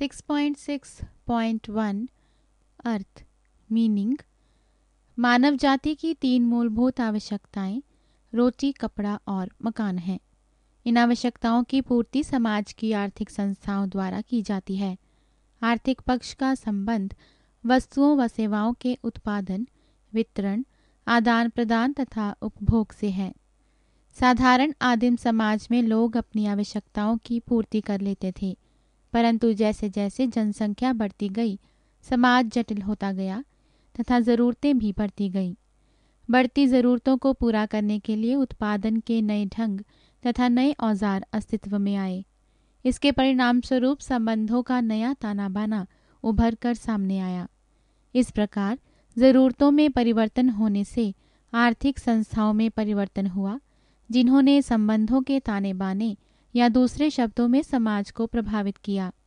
6.6.1 अर्थ meaning. मानव जाति की 3 मूलभूत आवश्यकताएं रोटी, कपड़ा और मकान हैं। इन आवश्यकताओं की पूर्ति समाज की आर्थिक संस्थाओं द्वारा की जाती है। आर्थिक पक्ष का संबंध वस्तुओं व सेवाओं के उत्पादन, वितरण, आदान प्रदान तथा उपभोग से है। साधारण आदिम समाज में लोग अपनी आवश्यकताओं की पूर्ति कर लेते थे, परंतु जैसे जैसे जनसंख्या बढ़ती गई, समाज जटिल होता गया तथा ज़रूरतें भी बढ़ती गईं। बढ़ती ज़रूरतों को पूरा करने के लिए उत्पादन के नए ढंग तथा नए औजार अस्तित्व में आए। इसके परिणाम स्वरूप संबंधों का नया ताना बाना उभर कर सामने आया। इस प्रकार ज़रूरतों में परिवर्तन होने से आर्थिक संस्थाओं में परिवर्तन हुआ, जिन्होंने संबंधों के ताने बाने या दूसरे शब्दों में समाज को प्रभावित किया।